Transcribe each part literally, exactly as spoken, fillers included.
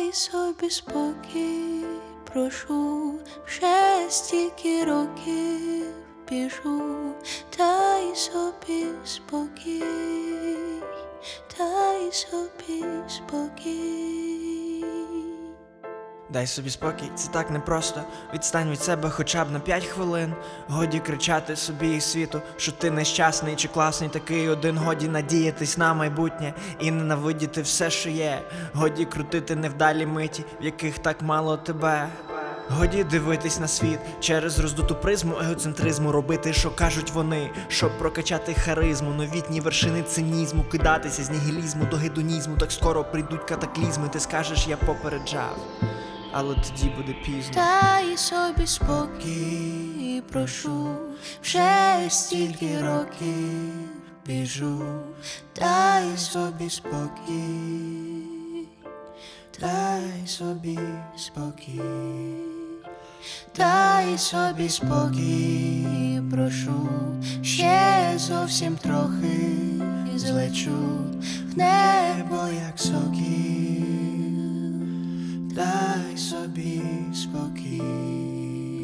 дай собі спокій, прошу, вже стільки років біжу, дай собі спокій, дай собі спокій. Дай собі спокій, це так непросто. Відстань від себе хоча б на п'ять хвилин. Годі кричати собі і світу, що ти нещасний чи класний такий один. Годі надіятись на майбутнє і ненавидіти все, що є. Годі крутити невдалі миті, в яких так мало тебе. Годі дивитись на світ через роздуту призму егоцентризму, робити, що кажуть вони, щоб прокачати харизму, новітні вершини цинізму, кидатися з нігілізму до гедонізму. Так скоро прийдуть катаклізми, ти скажеш, я попереджав, але тоді буде пізно. Дай собі спокій, прошу, вже стільки років біжу, дай собі спокій, дай собі спокій, дай собі спокій, прошу, ще зовсім трохи і злечу в небо, як сокіл. Дай собі спокій.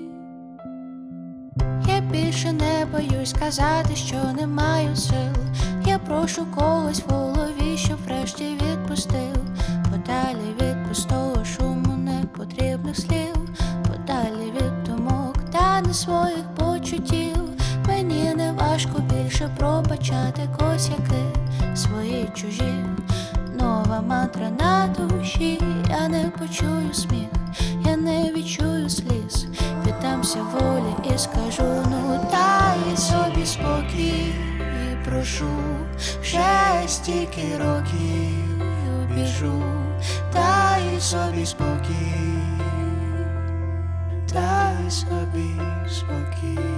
Я більше не боюсь сказати, що не маю сил. Я прошу когось в голові, щоб врешті відпустив. Подалі від пустого шуму непотрібних слів, подалі від думок та не своїх почуттів. Мені не важко більше пробачати косяки свої чужі. Нова мантра на душі, я не почую сміх, я не відчую сліз. Віддамся волі і скажу, ну дай собі спокій, прошу, вже стільки років біжу, дай собі спокій, дай собі спокій,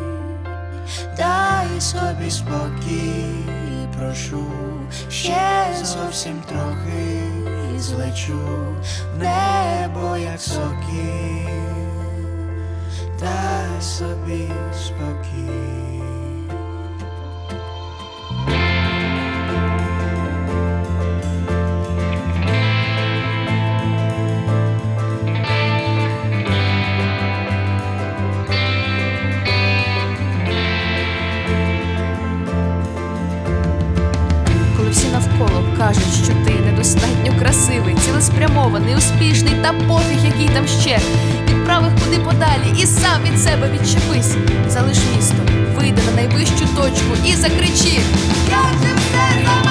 дай собі спокій, прошу, ще зовсім трохи і злечу в небо, як сокіл. Дай собі спокій. Всі навколо кажуть, що ти недостатньо красивий, цілеспрямований, успішний, та пофіг, який там ще. Відправ їх куди подалі і сам від себе відчепись. Залиш місто, вийди на найвищу точку і закричи: я вже все